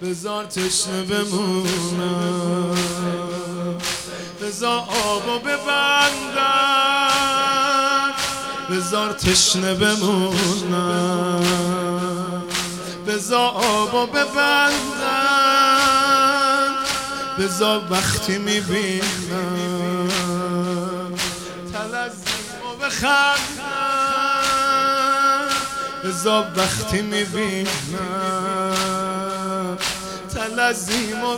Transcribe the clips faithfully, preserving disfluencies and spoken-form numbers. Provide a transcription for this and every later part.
بذار تشنه بمونم، بذار آبو ببندم، بذار تشنه بمونم، بذار آبو ببندم، بذار وقتی میبینم تلزیمو بخندم، بذار وقتی میبینم تلزیمو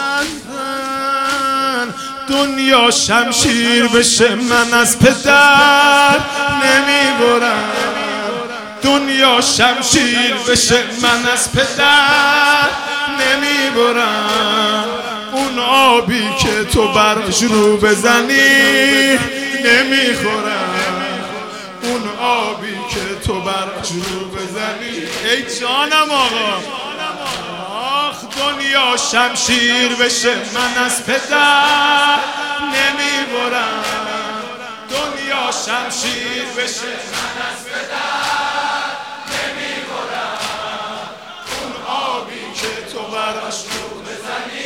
بخندم. دنیا شمشیر بشه من از پدر نمیبرم، دنیا شمشیر بشه من از پدر نمیبرم. اون آبی که تو برش رو بزنی نمیخورم، اون آبی که تو برش رو بزنی. ای جانم آقا، آخ دنیا شمشیر بشه من از پدر نمیبرم، دنیا شمشیر بشه من از پدر نمیبرم. اون آبی که تو برش رو بزنی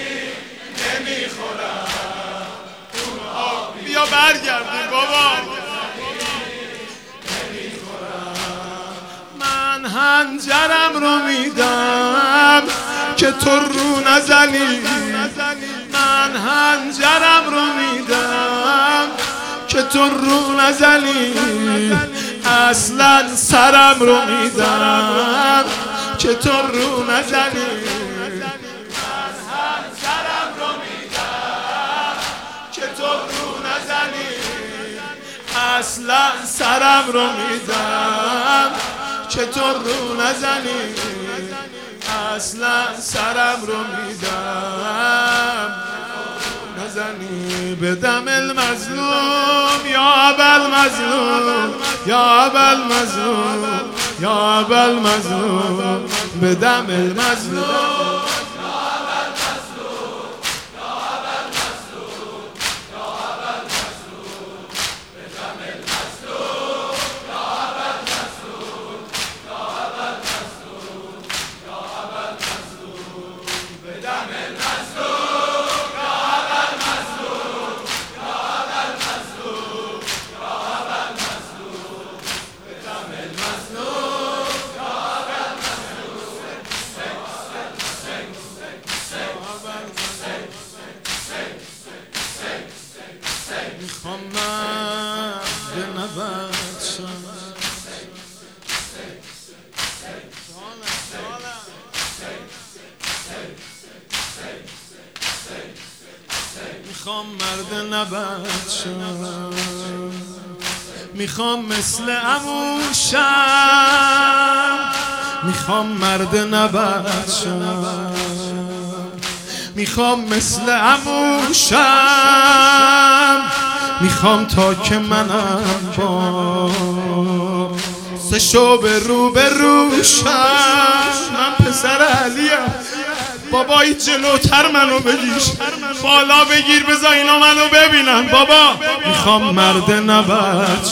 نمیخورم، اون آبی بیا برگردی بابا نمیخورم. من هنجرم رو میدم که تو رو نزنی، من هنجرم رو میدم که تو رو نزنی. اصلا سرم رو میدم که تو رو نزنی، من هنجرم رو میدم که تو رو نزنی. اصلا سرم رو میدم که تو رو نزنی، اصلا سرم رو میدم نزنی. بدم المظلوم یا ابا المظلوم، یا ابا المظلوم، یا ابا المظلوم. بدم المظلوم میخوام من به نبرد شم، میخوام مرد نبرد شم، میخوام مثل عمو شم، میخوام مرد نبرد شم، میخوام مثل عمو شم. میخوام تا که منم با سه شو به رو به رو شم. من پسر علیم، بابایی جلوتر منو بگیر، بالا بگیر بذار اینا منو ببینن. بابا میخوام مرد نبرد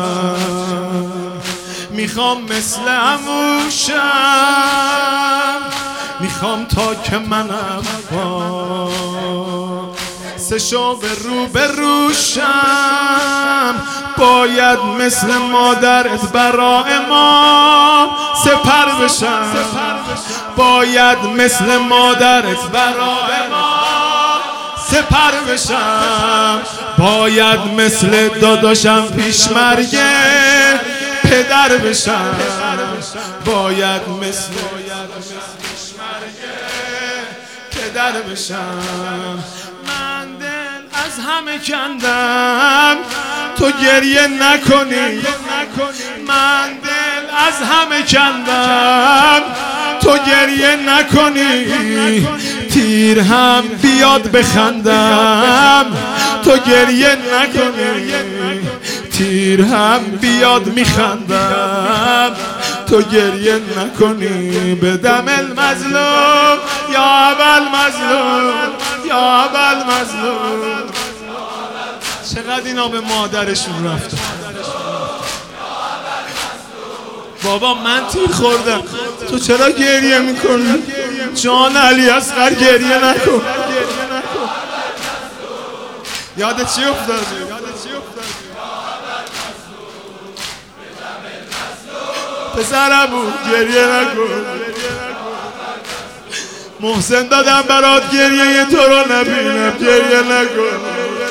شم، میخوام مثل عمو شم، میخوام تا که منم با سه شو به رو به رو شم. باید مثل مادرت برای ما سپر بشم، باید مثل مادرت برای ما سپر بشم. باید مثل داداشم پیش مرگ پدر بشم، باید مثل پیش مرگ پدر بشم. من دل از همه کندم تو گریه نکنی، من دل از همه کندم تو گریه نکنی. تیر هم بیاد بخندم تو گریه نکنی، تیر هم بیاد میخندم تو گریه نکنی. بدم المظلوم یا ابا المظلوم، یا ابا المظلوم. چقدر اینا به مادرشون رفتن. بابا من تیر خوردم تو چرا گریه میکنی؟ جان علی اصغر گریه نکن. یادت چی افتادی؟ پسرمو گریه نکن. محسن دادم برات گریه تو رو نبینم، گریه نکن.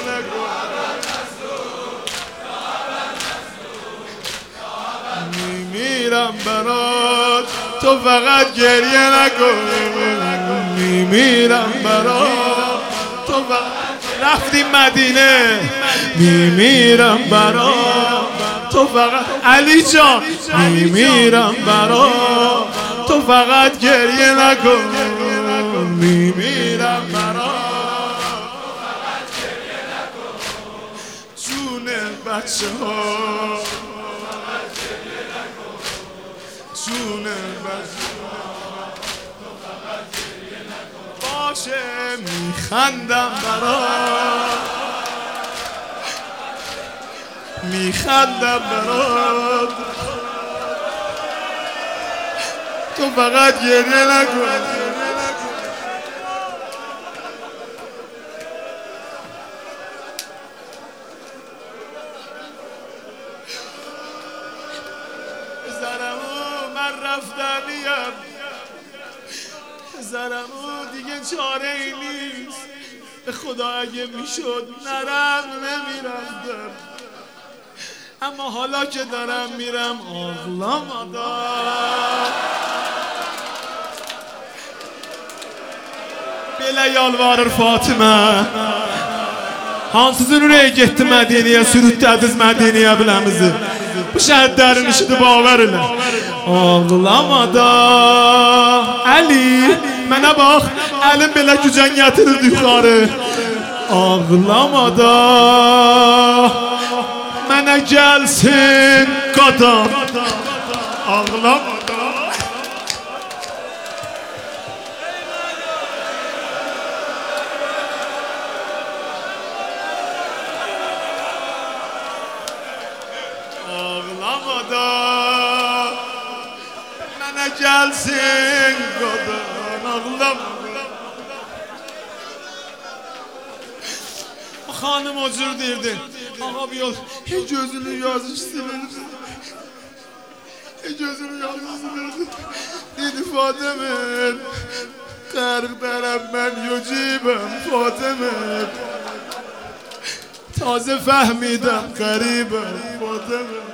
میمیرم برات تو فقط گریه نکن. میمیرم برات تو فقط رفتیم مدینه. میمیرم برات تو فقط علی جان. میمیرم برات تو فقط گریه نکن. میمیرم برات تو فقط گریه نکن. جون بچه ها جون بچه ها باشه میخندم برات. میخندم برات تو فقط گریه نکن. پسرمو من رفتنیم. پسرمو دیگه چاره ای نیست. به خدا اگه میشد نرم نمیرفتم، اما حالا که دارم میرم ağlamadan. Belə yalvarır Fatimə, hansısı ürəyə getdi Mədiniyə, sürütdədiz Mədiniyə biləmizi. Bu şəhidlərin işidir, baver elə. Ağlamadan Əli, mənə bax, əlim belə gücən gətirirdi yuxarı. Ağlamadan mənə gəlsin qadam. Ağlamadan Ağlamadan mənə gəlsin qadam. Ağlamadan Xanım özür deyirdi. Ağa bir yol, hiç gözünü yazıştırırdı. Hiç gözünü yazıştırırdı. Dedi Fatıma, qərq dərəm mən yücibəm Fatıma. Taze fəhmidəm qəribəm Fatıma.